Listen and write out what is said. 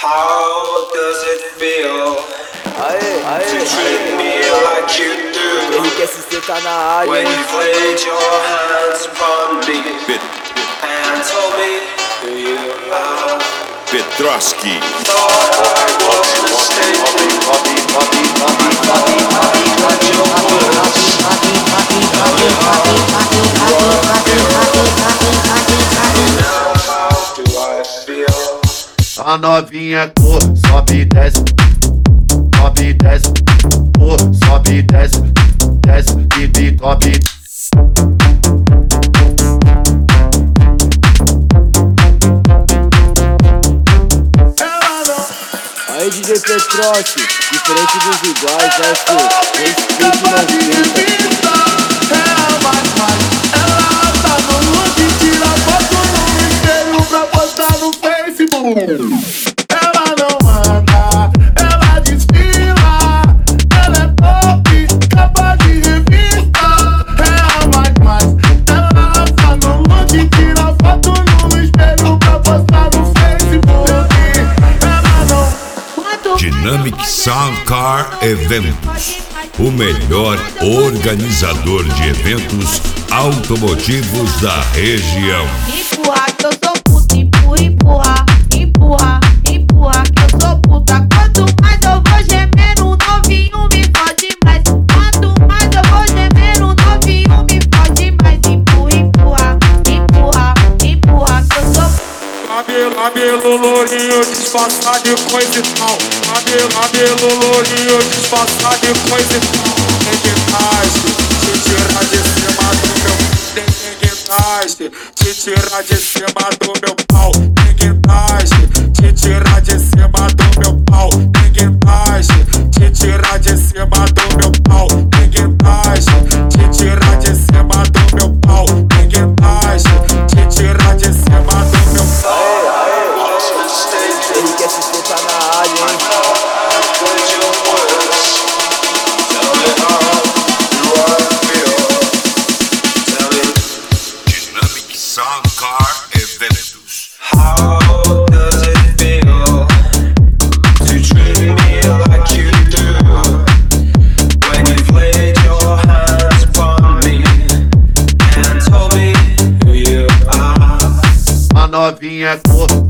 How does it feel to treat me like you do? RQSC tá na área, When you've laid your hands upon me and told me who you are. Petroski. Thought I was mistaken, but your words now how do I feel? A novinha cor, sobe e desce, sobe e desce, cor, sobe e desce, desce e sobe. Aí DJ Petroski, diferente dos iguais, né, filho? Respeito não fica. Ela tá no look, tira foto no espelho pra postar no Facebook. Ela não anda, ela desfila. Ela é top, capa de revista. Ela tá no look, tira foto no espelho pra postar no Facebook. Ela não. Dynamic Sound Car Eventos, o melhor organizador de eventos automotivos da região. Empurra que eu sou puta, empurra, empurra, empurra que eu sou puta. Quanto mais eu vou gemendo, o novinho me fode mais. Quanto mais eu vou gemendo, o novinho me fode mais. Empurra, empurra, empurra, empurra que eu sou Cabelo lourinho, disfarçado de coisa e tal. Cabelo lourinho, disfarçado de coisa e tal. Ninguém te tirar de cima do meu. Ninguém te tirar de cima do meu pau. Ninguém te tirar de cima do meu pau. Ninguém te tirar de cima do meu pau. Ninguém te tirar de cima do meu pau. Ninguém te tirar de cima do meu pau. RQSC tá na área, hein? With your words, tell me how do I feel? Tell me Dynamic Sound Car Eventos. how does it feel to treat me like you do? When you've laid your hands upon me and told me who you are. A novinha cor,